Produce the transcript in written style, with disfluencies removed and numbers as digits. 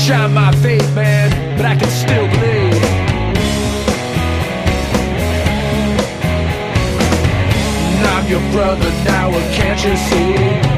shine my faith, man, but I can still bleed. And I'm your brother now, can't you see?